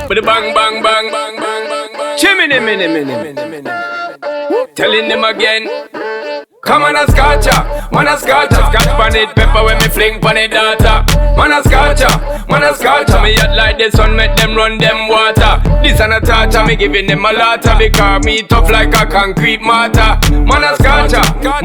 With the bang, bang, bang. Chimney, minnie. Telling them again. Come on a scotcha, man a scotcha. Scotch pan it, pepper when me fling pan it data. Man a scotcha, me hot like the sun, make them run them water. This and a torture, me giving them a lotta. Because me tough like a concrete mortar. Man a scotcha,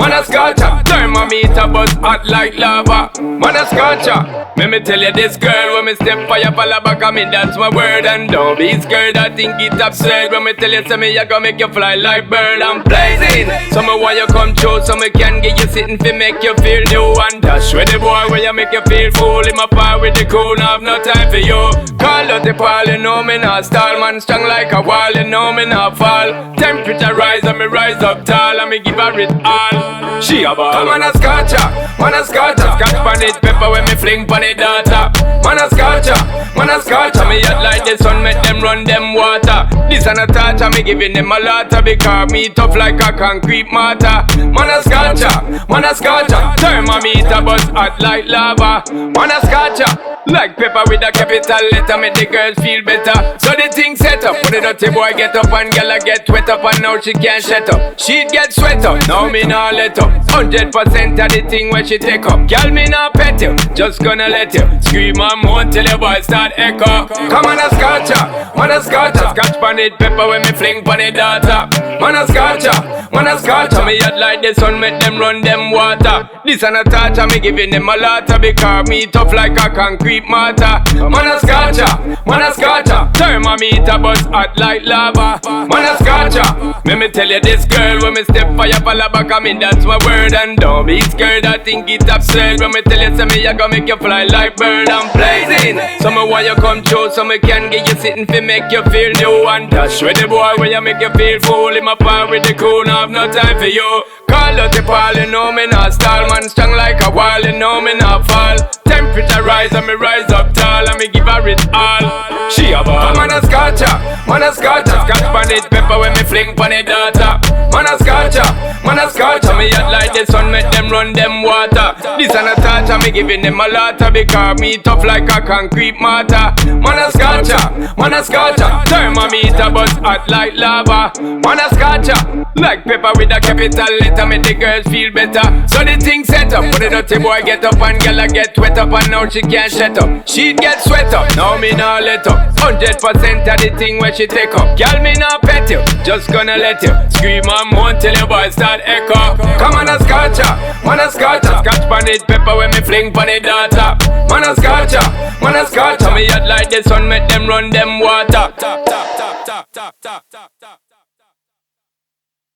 thermometer bust hot like lava. Man a scotcha. Me tell you this girl, when me step for your pala back, I mean that's my word. And don't be scared, I think it's absurd. When me tell you, say me, I gonna make you fly like bird. I'm blazing, so me want you come true. So me can get you sitting fi make you feel new. And dash with the boy where you make you feel full. In my power with the cool, now have no time for you. Call out the pal, you know me not stall. Man strong like a wall, you know me not fall. Temperature rise and me rise up tall. And me give her it all. She a ball. Come on a scotcha, scotch pan it, pepper when me fling pan it data. Man a scotcha, me hot like the sun, make them run them water. This and a torture, me giving them a lotta. Because me tough like a concrete mortar. Man a scotcha, thermometer bust hot like lava. Man a scotcha, like pepper with a capital letter, make the girls feel better. So the thing set up, when the dirty boy get up and girl get wet up, and now she can't shut up. She'd get sweat up, now me nah let up. 100% of the thing where she take up. Girl me nah pet you, just gonna let you scream and moan till your voice start echo. Come on a scotcha, scotch pan it, pepper when me fling pan it data. Man a scotcha, me hot like the sun, make them run them water. This and a torture, me giving them a lotta. Because me tough like a concrete mortar. Man a scotcha, thermometer bust hot like lava. Man a scotcha, me tell you this girl, when me step for your pala back, I mean that's my word. And don't be scared, I think it's absurd. When me tell you, say me, I gonna make you fly like bird. I'm blazing, so me want you come true. So me can get you sitting fi make you feel new. And dash with the boy where you make you feel full. In my power with the cool, now have no time for you. Call out the pal, you know me not stall. Man strong like a wall, you know me not fall. Temperature rise and me rise up tall. And me give her it all. She a ball. Man a scotcha, scotch pan it, pepper when me fling pan it data. Man a scotcha, me hot like the sun, make them run them water. This and a torture, me giving them a lotta. Because me tough like a concrete mortar. Man a scotcha, thermometer bust hot like lava. Man a scotcha, like pepper with a capital letter, make the girls feel better. So the thing set up, when the dirty boy get up and girl get wet up, and now she can't shut up. She'd get sweat up, now me not let up. 100% of the thing where she take up. Girl me not pet you, just gonna let you scream and moan till your voice start echo. Come on a scotcha, scotch pan it, pepper when me fling pan it data. Man a scotcha, me hot like the sun, make them run them water.